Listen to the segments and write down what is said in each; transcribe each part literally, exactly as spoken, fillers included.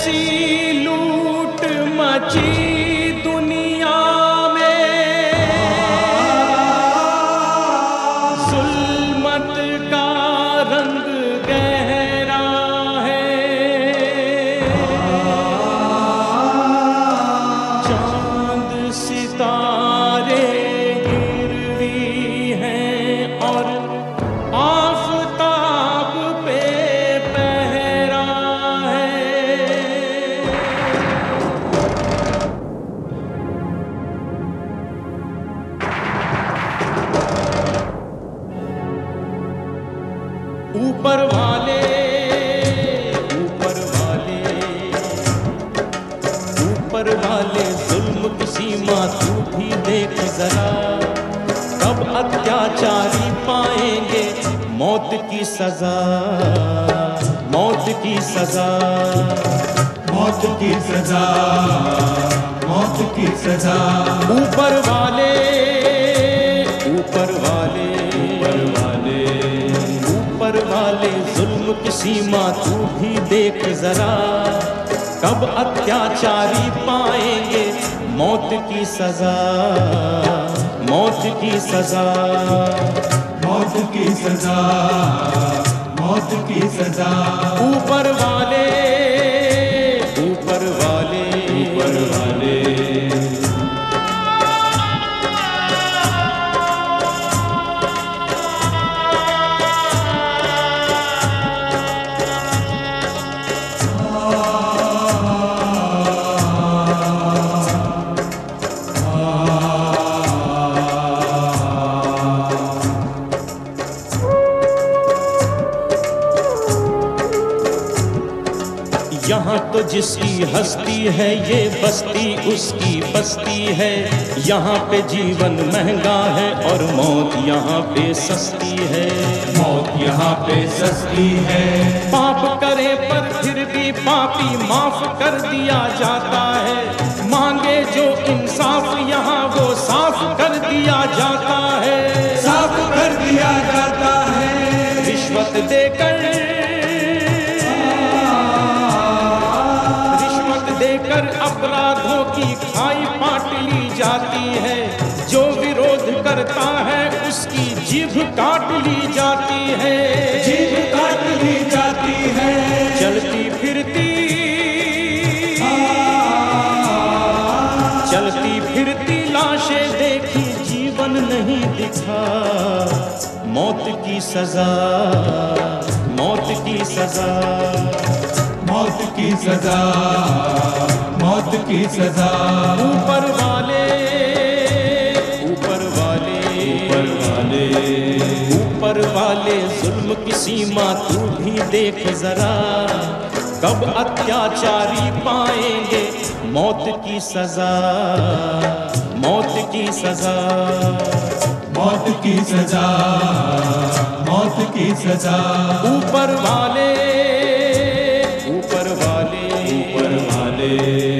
कैसी लूट मची दुनिया में, जुल्मत का रंग गहरा है। चांद सितारे गिरवी हैं और आफताब पे पहरा है। ऊपर वाले ऊपर वाले ऊपर वाले जुल्म की सीमा तू भी देख जरा, कब अत्याचारी पाएंगे मौत की सजा, मौत की सजा, मौत की सजा, मौत की सजा। ऊपर वाले ऊपर वाले ऊपर वाले ऊपर वाले जुल्म की सीमा तू भी देख जरा, कब अत्याचारी पाएंगे मौत की सजा, मौत की सजा, मौत की सजा, मौत की सजा। ऊपर वाले ऊपर वाले ऊपर वाले यहाँ तो जिसकी हस्ती है ये बस्ती उसकी बस्ती है। यहाँ पे जीवन महंगा है और मौत यहाँ पे सस्ती है, मौत यहाँ पे सस्ती है। पाप करे पर फिर भी पापी माफ कर दिया जाता है, मांगे जो इंसाफ यहाँ वो साफ कर दिया जाता है, साफ कर दिया जाता है। रिश्वत देकर देकर अपराधों की खाई पाट ली जाती है, जो विरोध करता है उसकी जीभ काट ली जाती है, जीभ काट ली जाती है। चलती फिरती चलती फिरती लाशें देखी जीवन नहीं दिखा, मौत की सजा, मौत की सजा, मौत की सजा, मौत की सजा। ऊपर वाले ऊपर वाले ऊपर वाले ऊपर वाले जुल्म की सीमा तू भी देख जरा, कब अत्याचारी पाएंगे मौत की सजा, मौत की सजा, मौत की सजा, मौत की सजा। ऊपर वाले ऊपर वाले ऊपर वाले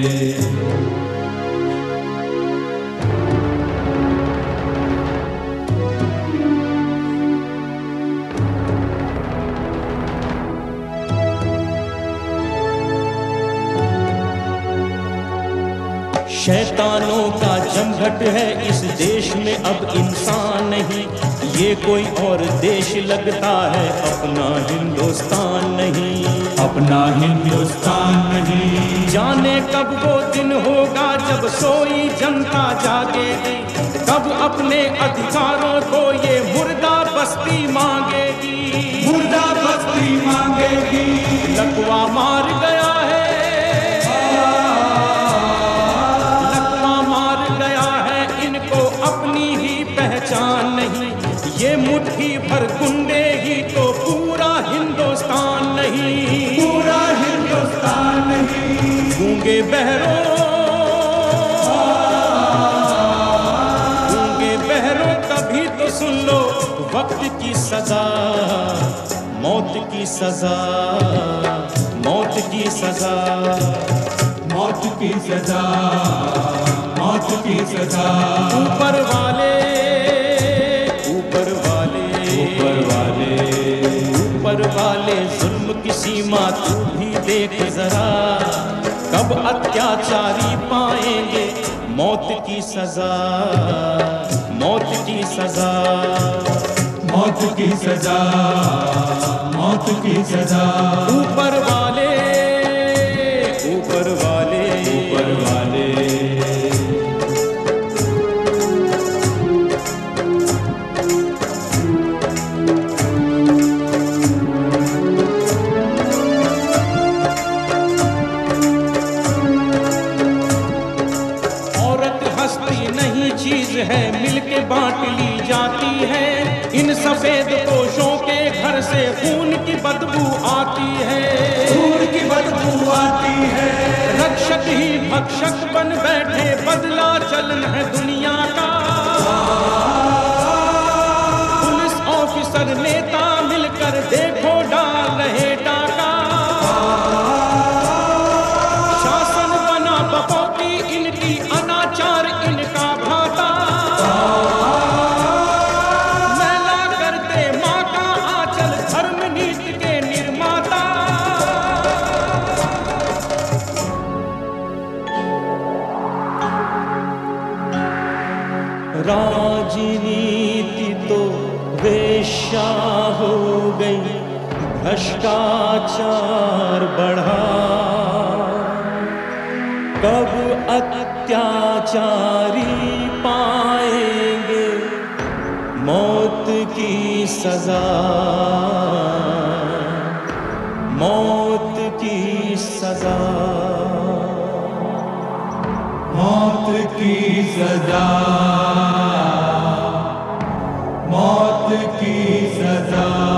शैतानों का जमघट है इस देश में अब इंसान नहीं, ये कोई और देश लगता है अपना हिंदुस्तान नहीं, अपना हिंदुस्तान नहीं। जाने कब वो दिन होगा जब सोई जनता जागेगी, कब अपने अधिकारों को ये मुर्दा बस्ती मांगेगी, मुर्दा बस्ती मांगेगी। लकवा मार गया है, लकवा मार गया है, इनको अपनी ही पहचान नहीं, ये मुट्ठी भर गुंडे ही तो पूरा हिंदुस्तान नहीं, पूरा हिंदुस्तान नहीं। गूंगे बहरों गूंगे बहरों कभी तो सुन लो वक्त की सजा, मौत की सजा, मौत की सजा, मौत की सजा, मौत की सजा। ऊपर वाले ऊपर वाले ऊपर वाले ऊपर वाले जुल्म की सीमा तू भी देख जरा कब अत्याचारी पाएंगे मौत की सजा, मौत की सजा, मौत की सजा, मौत की सजा। ऊपर वाले, ऊपर वाले, ऊपर वाले। चीज है मिलके बांट ली जाती है, इन सफेद पोशों के घर से खून की बदबू आती है, खून की बदबू आती है। रक्षक ही भक्षक बन बैठे, बदला चलन है दुनिया का। पुलिस ऑफिसर नेता मिलकर देखो डाल रहे डाका। शासन बना बपौती इनकी, अनाचार इनका भाता। मैला करते माँ का आंचल, धर्म नीति के निर्माता। राजनीति तो वेश्या हो गई, भ्रष्टाचार बढ़ा। कब अत्याचारी पाएंगे मौत की सजा, मौत की सजा, मौत की सजा, मौत की सजा।